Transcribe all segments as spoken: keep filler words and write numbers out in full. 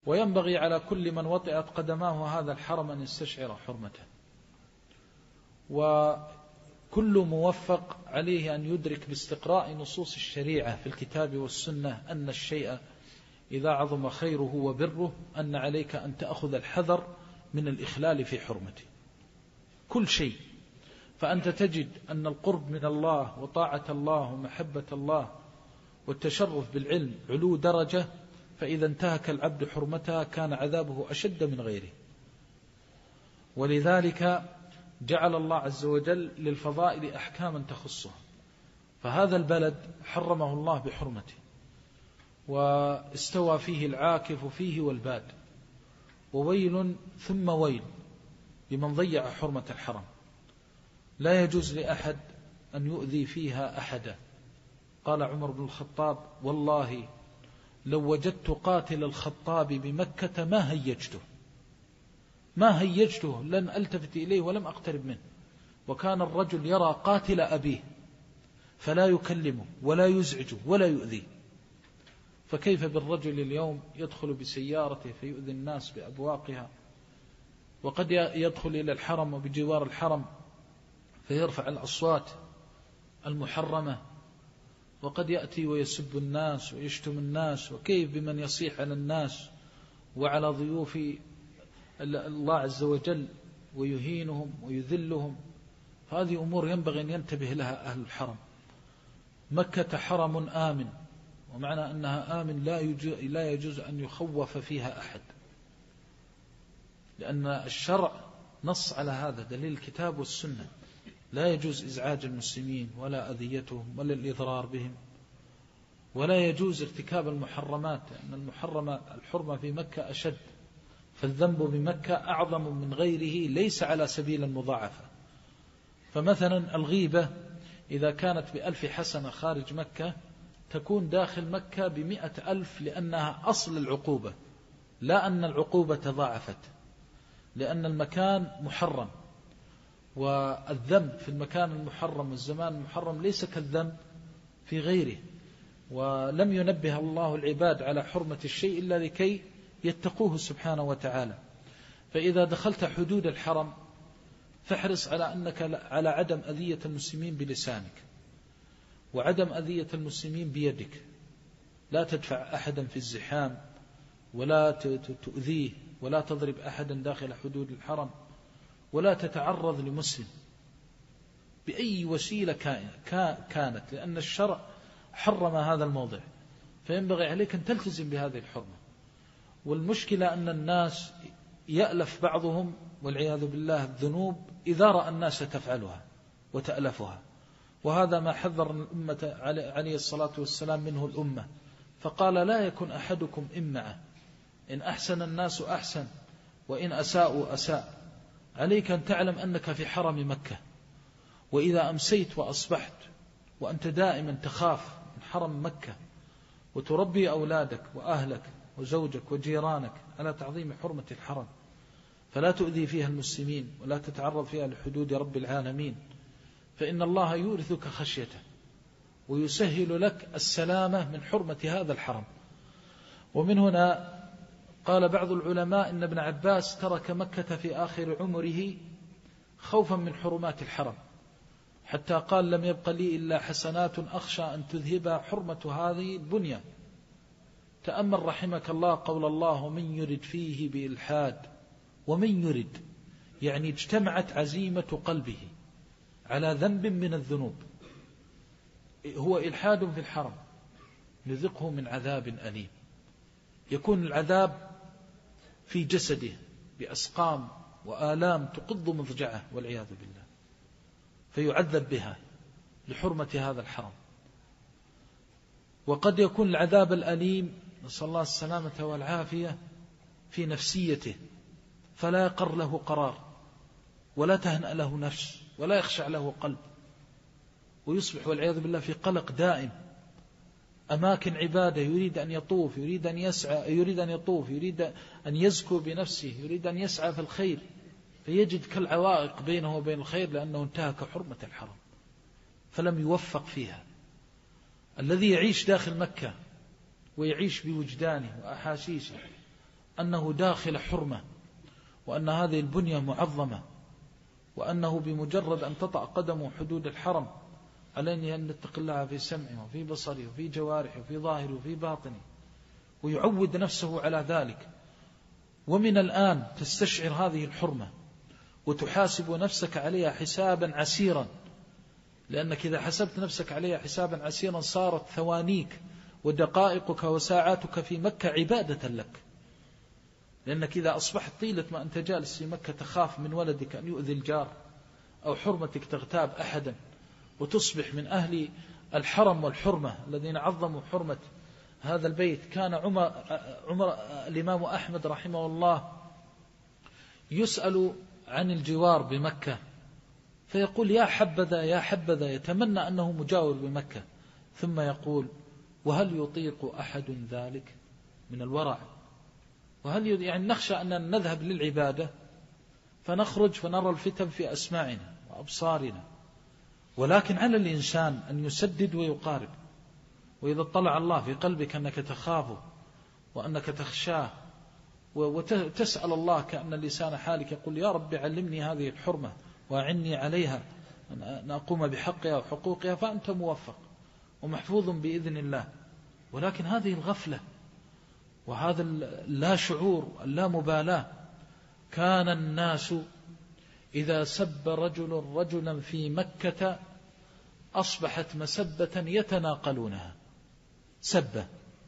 وينبغي على كل من وطئت قدماه هذا الحرم أن يستشعر حرمته، وكل موفق عليه أن يدرك باستقراء نصوص الشريعة في الكتاب والسنة أن الشيء إذا عظم خيره وبره أن عليك أن تأخذ الحذر من الإخلال في حرمته كل شيء. فأنت تجد أن القرب من الله وطاعة الله ومحبة الله والتشرف بالعلم علو درجة، فإذا انتهك العبد حرمتها كان عذابه أشد من غيره. ولذلك جعل الله عز وجل للفضائل أحكاما تخصها، فهذا البلد حرمه الله بحرمته، واستوى فيه العاكف فيه والباد، وويل ثم ويل لمن ضيع حرمة الحرم. لا يجوز لأحد أن يؤذي فيها أحدا. قال عمر بن الخطاب: والله لو وجدت قاتل الخطاب بمكة ما هيجته ما هيجته لن ألتفت إليه ولم أقترب منه. وكان الرجل يرى قاتل أبيه فلا يكلمه ولا يزعجه ولا يؤذيه، فكيف بالرجل اليوم يدخل بسيارته فيؤذي الناس بأبواقها، وقد يدخل إلى الحرم وبجوار الحرم فيرفع الأصوات المحرمة، وقد يأتي ويسب الناس ويشتم الناس، وكيف بمن يصيح على الناس وعلى ضيوف الله عز وجل ويهينهم ويذلهم. فهذه أمور ينبغي أن ينتبه لها أهل الحرم. مكة حرم آمن، ومعنى أنها آمن لا يجوز أن يخوف فيها أحد، لأن الشرع نص على هذا، دليل الكتاب والسنة. لا يجوز إزعاج المسلمين ولا أذيتهم ولا الإضرار بهم، ولا يجوز ارتكاب المحرمات، لأن المحرمات الحرمة في مكة أشد، فالذنب بمكة أعظم من غيره ليس على سبيل المضاعفة. فمثلا الغيبة إذا كانت بألف حسنة خارج مكة تكون داخل مكة بمئة ألف، لأنها أصل العقوبة، لا أن العقوبة تضاعفت، لأن المكان محرم، والذنب في المكان المحرم والزمان المحرم ليس كالذنب في غيره. ولم ينبه الله العباد على حرمة الشيء إلا لكي يتقوه سبحانه وتعالى. فإذا دخلت حدود الحرم فاحرص على أنك على عدم أذية المسلمين بلسانك، وعدم أذية المسلمين بيدك. لا تدفع أحدا في الزحام، ولا تؤذيه، ولا تضرب أحدا داخل حدود الحرم، ولا تتعرض لمسلم بأي وسيلة كانت، لأن الشرع حرم هذا الموضع، فينبغي عليك أن تلتزم بهذه الحرمة. والمشكلة أن الناس يألف بعضهم والعياذ بالله الذنوب إذا رأى الناس تفعلها وتألفها، وهذا ما حذر الأمة عليه الصلاة والسلام منه الأمة، فقال: لا يكن أحدكم إمعة، إن أحسن الناس أحسن وإن أساءوا أساء. عليك أن تعلم أنك في حرم مكة، وإذا أمسيت وأصبحت وأنت دائما تخاف من حرم مكة، وتربي أولادك وأهلك وزوجك وجيرانك على تعظيم حرمة الحرم، فلا تؤذي فيها المسلمين ولا تتعرض فيها لحدود رب العالمين، فإن الله يورثك خشيته ويسهل لك السلامة من حرمة هذا الحرم. ومن هنا قال بعض العلماء إن ابن عباس ترك مكة في آخر عمره خوفا من حرمات الحرم، حتى قال: لم يبق لي إلا حسنات أخشى أن تذهب حرمة هذه البنية. تأمل رحمك الله قول الله: ومن يرد فيه بإلحاد. ومن يرد يعني اجتمعت عزيمة قلبه على ذنب من الذنوب، هو إلحاد في الحرم، نذقه من عذاب أليم. يكون العذاب في جسده بأسقام وآلام تقض مضجعه والعياذ بالله، فيعذب بها لحرمة هذا الحرم. وقد يكون العذاب الأليم، نسأل الله السلامة والعافية، في نفسيته، فلا يقر له قرار، ولا تهنأ له نفس، ولا يخشع له قلب، ويصبح والعياذ بالله في قلق دائم. أماكن عبادة يريد أن يطوف، يريد أن يسعى، يريد أن يطوف، يريد أن يزكو بنفسه، يريد أن يسعى في الخير، فيجد كالعوائق بينه وبين الخير، لأنه انتهك حرمة الحرم فلم يوفق فيها. الذي يعيش داخل مكة ويعيش بوجدانه وأحاسيسه أنه داخل حرمة، وأن هذه البنية معظمة، وأنه بمجرد أن تطأ قدمه حدود الحرم عليه أن يتقي الله في سمعه وفي بصره وفي جوارحه وفي ظاهره وفي باطنه، ويعود نفسه على ذلك. ومن الآن تستشعر هذه الحرمة وتحاسب نفسك عليها حسابا عسيرا، لأنك إذا حسبت نفسك عليها حسابا عسيرا صارت ثوانيك ودقائقك وساعاتك في مكة عبادة لك. لأنك إذا أصبحت طيلة ما أنت جالس في مكة تخاف من ولدك أن يؤذي الجار أو حرمتك تغتاب أحدا، وتصبح من أهل الحرم والحرمة الذين عظموا حرمة هذا البيت. كان عمر, عمر الإمام أحمد رحمه الله يسأل عن الجوار بمكة فيقول يا حبذا يا حبذا، يتمنى أنه مجاور بمكة، ثم يقول وهل يطيق أحد ذلك من الورع؟ وهل يعني نخشى أن نذهب للعبادة فنخرج فنرى الفتن في أسماعنا وأبصارنا، ولكن على الإنسان أن يسدد ويقارب. وإذا اطلع الله في قلبك أنك تخافه وأنك تخشاه وتسأل الله كأن لسان حالك يقول يا رب علمني هذه الحرمة وأعني عليها أن أقوم بحقها وحقوقها، فأنت موفق ومحفوظ بإذن الله. ولكن هذه الغفلة وهذا اللا شعور اللا مبالاة. كان الناس إذا سب رجل رجلا في مكة أصبحت مسبة يتناقلونها سبة،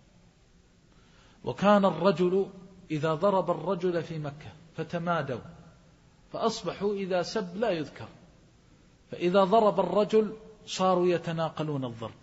وكان الرجل إذا ضرب الرجل في مكة فتمادوا فأصبحوا إذا سب لا يذكر، فإذا ضرب الرجل صاروا يتناقلون الضرب،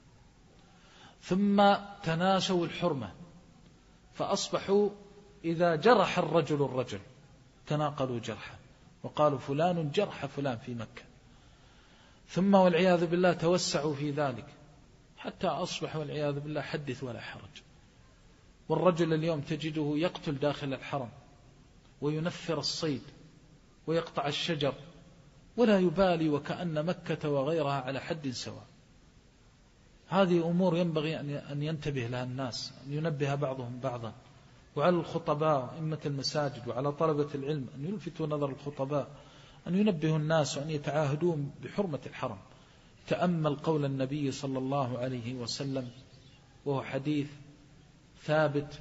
ثم تناسوا الحرمة فأصبحوا إذا جرح الرجل الرجل تناقلوا جرحا وقالوا فلان جرح فلان في مكة، ثم والعياذ بالله توسعوا في ذلك حتى أصبح والعياذ بالله حدث ولا حرج. والرجل اليوم تجده يقتل داخل الحرم وينفر الصيد ويقطع الشجر ولا يبالي، وكأن مكة وغيرها على حد سواء. هذه أمور ينبغي أن ينتبه لها الناس، أن ينبه بعضهم بعضا، وعلى الخطباء وأئمة المساجد وعلى طلبة العلم أن يلفتوا نظر الخطباء، أن ينبهوا الناس وأن يتعاهدون بحرمة الحرم. تأمل قول النبي صلى الله عليه وسلم وهو حديث ثابت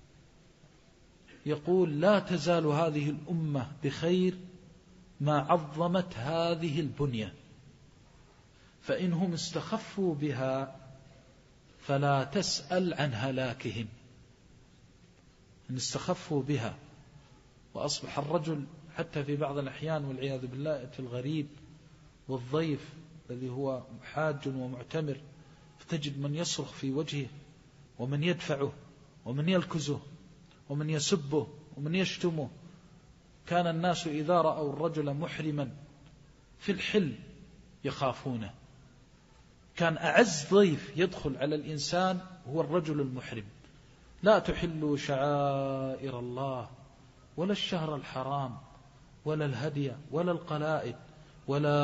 يقول لا تزال هذه الأمة بخير ما عظمت هذه البنية، فإنهم استخفوا بها فلا تسأل عن هلاكهم. إن استخفوا بها وأصبح الرجل حتى في بعض الأحيان والعياذ بالله يأتي الغريب والضيف الذي هو حاج ومعتمر فتجد من يصرخ في وجهه ومن يدفعه ومن يلكزه ومن يسبه ومن يشتمه. كان الناس إذا رأوا الرجل محرما في الحل يخافونه. كان أعز ضيف يدخل على الإنسان هو الرجل المحرم. لا تحلوا شعائر الله ولا الشهر الحرام ولا الهدي ولا القلائد ولا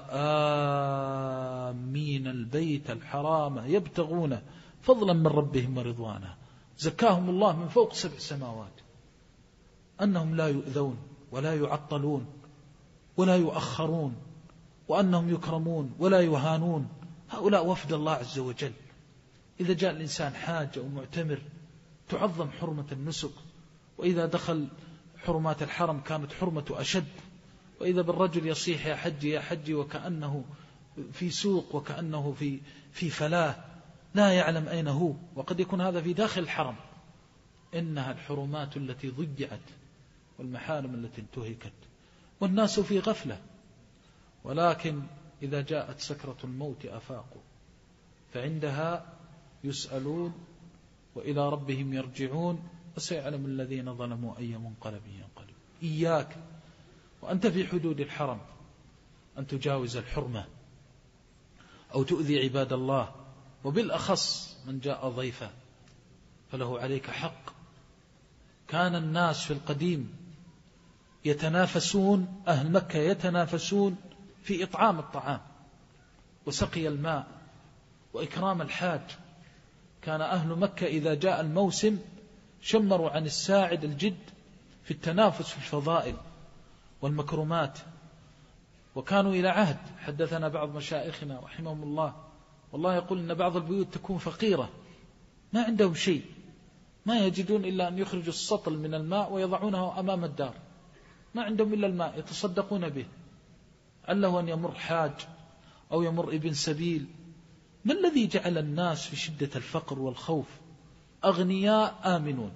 آمين البيت الحرام يبتغون فضلا من ربهم ورضوانا زكاهم الله من فوق سبع سماوات أنهم لا يؤذون ولا يعطلون ولا يؤخرون وأنهم يكرمون ولا يهانون. هؤلاء وفد الله عز وجل. إذا جاء الإنسان حاج أو معتمر تعظم حرمة النسك، وإذا دخل حرمات الحرم كانت حرمة أشد. وإذا بالرجل يصيح يا حجي يا حجي وكأنه في سوق وكأنه في في فلاة لا يعلم أين هو، وقد يكون هذا في داخل الحرم. إنها الحرمات التي ضيعت والمحارم التي انتهكت والناس في غفلة. ولكن إذا جاءت سكرة الموت أفاقوا، فعندها يسألون وإلى ربهم يرجعون، وسيعلم الذين ظلموا أي منقلب ينقلب. إياك وأنت في حدود الحرم أن تجاوز الحرمة أو تؤذي عباد الله، وبالأخص من جاء ضيفا فله عليك حق. كان الناس في القديم يتنافسون، أهل مكة يتنافسون في إطعام الطعام وسقي الماء وإكرام الحاج. كان أهل مكة إذا جاء الموسم شمروا عن الساعد الجد في التنافس في الفضائل والمكرمات، وكانوا إلى عهد. حدثنا بعض مشايخنا رحمهم الله والله يقول إن بعض البيوت تكون فقيرة ما عندهم شيء، ما يجدون إلا أن يخرجوا السطل من الماء ويضعونه أمام الدار، ما عندهم إلا الماء يتصدقون به، عله أن يمر حاج أو يمر ابن سبيل. ما الذي جعل الناس في شدة الفقر والخوف أغنياء آمنون؟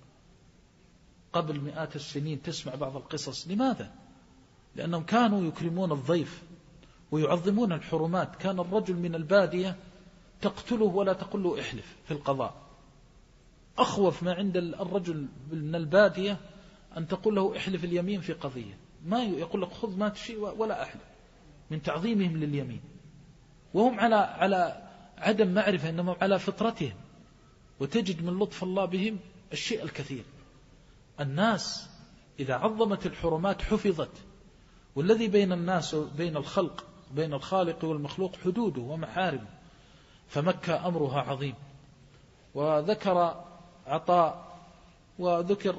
قبل مئات السنين تسمع بعض القصص. لماذا؟ لأنهم كانوا يكرمون الضيف ويعظمون الحرمات. كان الرجل من البادية تقتله ولا تقول له احلف في القضاء. أخوف ما عند الرجل من البادية أن تقول له احلف اليمين في قضية، ما يقول لك خذ ما تشيء ولا أحلف، من تعظيمهم لليمين. وهم على على عدم معرفة، إنما على فطرتهم. وتجد من لطف الله بهم الشيء الكثير. الناس إذا عظمت الحرمات حفظت، والذي بين الناس وبين الخلق بين الخالق والمخلوق حدوده ومحارمه. فمكة أمرها عظيم. وذكر عطاء وذكر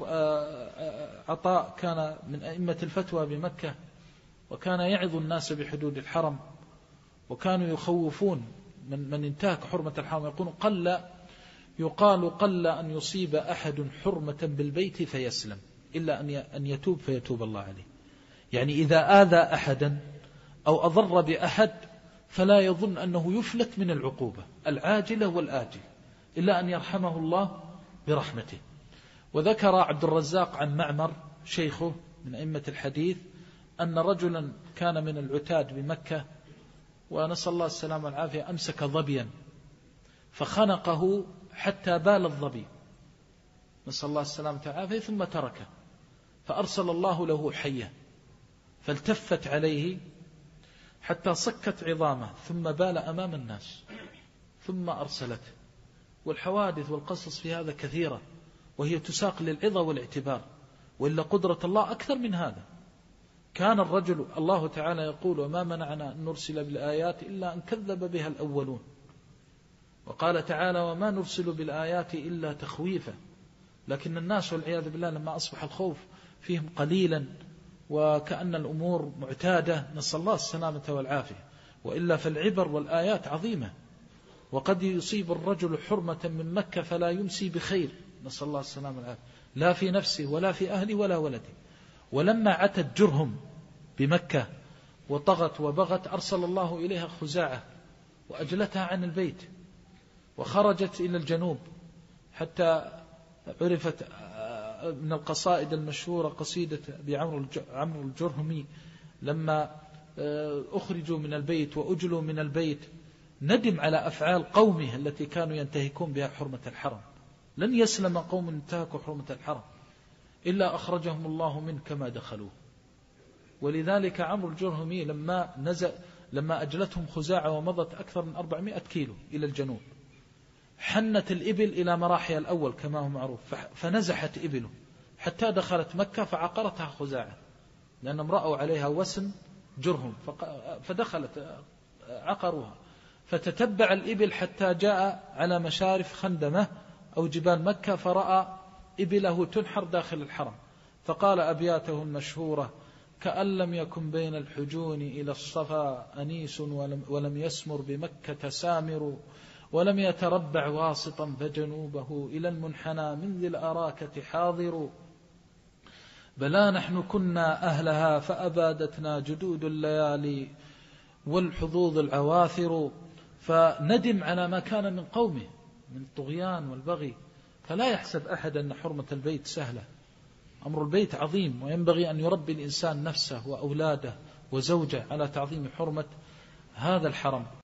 عطاء كان من أئمة الفتوى بمكة، وكان يعظ الناس بحدود الحرم، وكانوا يخوفون من من انتهك حرمة الحرم. يقولون قل يقال قل أن يصيب أحد حرمة بالبيت فيسلم إلا أن يتوب فيتوب الله عليه. يعني إذا آذى أحدا أو أضر بأحد فلا يظن أنه يفلت من العقوبة العاجلة والآجلة إلا أن يرحمه الله برحمته. وذكر عبد الرزاق عن معمر شيخه من أئمة الحديث أن رجلا كان من العتاد بمكة، ونسأل الله السلامة والعافية، أمسك ظبيا فخنقه حتى بال الظبي، نسأل الله السلامة والعافية، ثم تركه. فأرسل الله له حية فالتفت عليه حتى صكت عظامه، ثم بال أمام الناس ثم أرسلته. والحوادث والقصص في هذا كثيرة، وهي تساق للعظة والاعتبار، وإلا قدرة الله أكثر من هذا. كان الرجل الله تعالى يقول وما منعنا أن نرسل بالآيات إلا أن كذب بها الأولون. وقال تعالى وما نرسل بالآيات إلا تخويفا. لكن الناس والعياذ بالله لما أصبح الخوف فيهم قليلا وكأن الأمور معتادة، نسأل الله السلامة والعافية. وإلا فالعبر والآيات عظيمة. وقد يصيب الرجل حرمة من مكة فلا يمسي بخير، نسأل الله السلامة والعافية، لا في نفسه ولا في أهله ولا ولده. ولما عتت جرهم بمكة وطغت وبغت أرسل الله إليها خزاعة وأجلتها عن البيت، وخرجت إلى الجنوب حتى عرفت من القصائد المشهورة قصيدة بعمر الجرهمي لما أخرجوا من البيت وأجلوا من البيت، ندم على أفعال قومه التي كانوا ينتهكون بها حرمة الحرم. لن يسلم قوم انتهكوا حرمة الحرم إلا أخرجهم الله منه كما دخلوه. ولذلك عمرو الجرهمي لما نزل لما أجلتهم خزاعة ومضت أكثر من أربعمائة كيلو إلى الجنوب، حنت الإبل إلى مراحل الأول كما هو معروف، فنزحت إبله حتى دخلت مكة فعقرتها خزاعة، لأنهم رأوا عليها وسن جرهم فدخلت عقروها. فتتبع الإبل حتى جاء على مشارف خندمة أو جبال مكة فرأى إبله تنحر داخل الحرم، فقال أبياته المشهورة كأن لم يكن بين الحجون إلى الصفا أنيس ولم, ولم يسمر بمكة سامر ولم يتربع واسطا فجنوبه إلى المنحنى من ذي الأراكة حاضر بلا نحن كنا أهلها فأبادتنا جدود الليالي والحظوظ العواثر. فندم على ما كان من قومه من الطغيان والبغي. فلا يحسب أحد أن حرمة البيت سهلة، أمر البيت عظيم، وينبغي أن يربي الإنسان نفسه وأولاده وزوجه على تعظيم حرمة هذا الحرم.